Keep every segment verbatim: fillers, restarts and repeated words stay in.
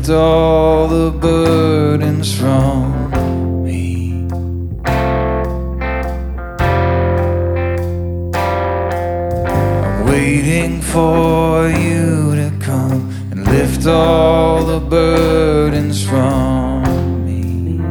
lift all the burdens from me. I'm waiting for you to come and lift all the burdens from me.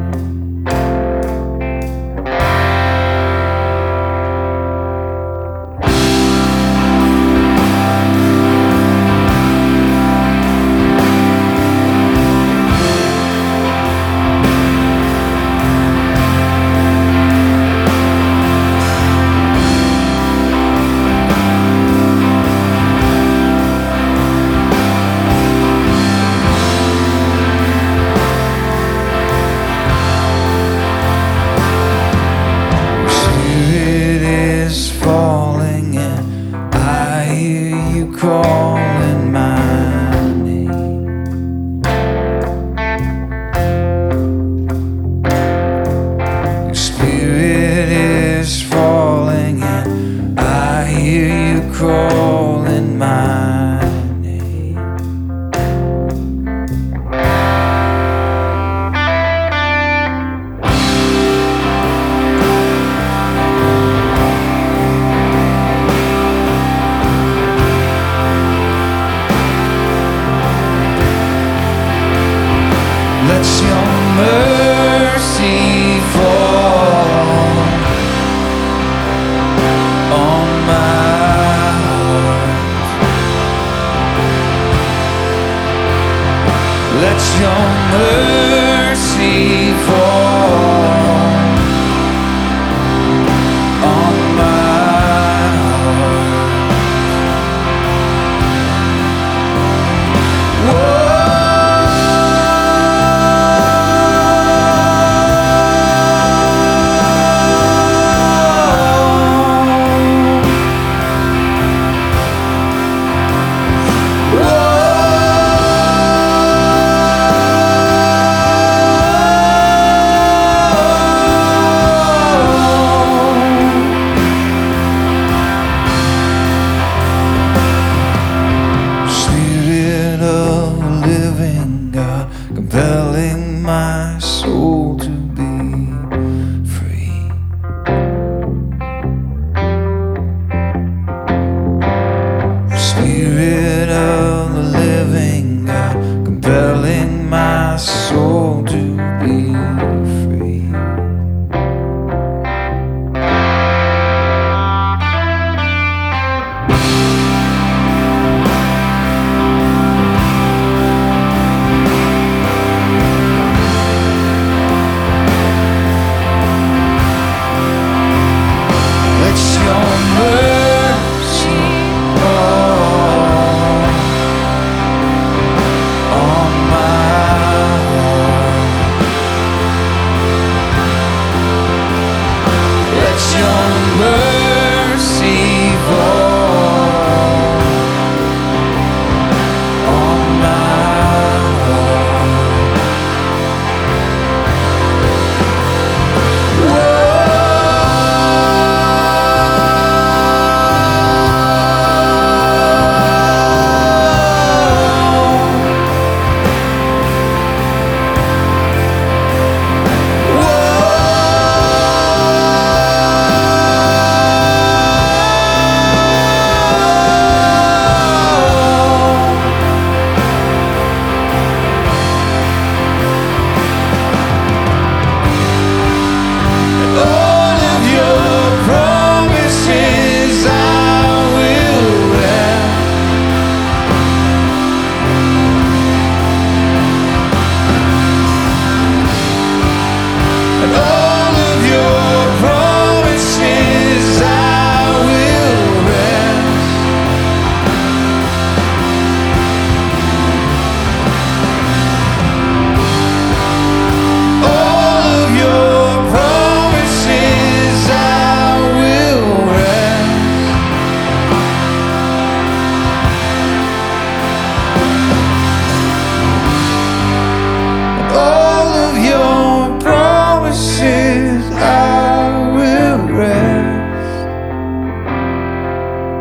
Calling my name. Your spirit is falling and I hear you calling my name. Let your mercy fall on my heart. Let your mercy fall on my heart. Whoa. Compelling my soul to be free. Spirit of the living God, compelling my soul to be free.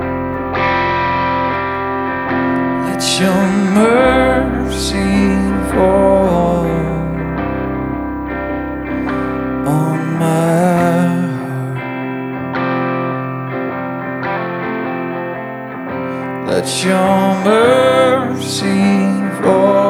Let your mercy fall on my heart. Let your mercy fall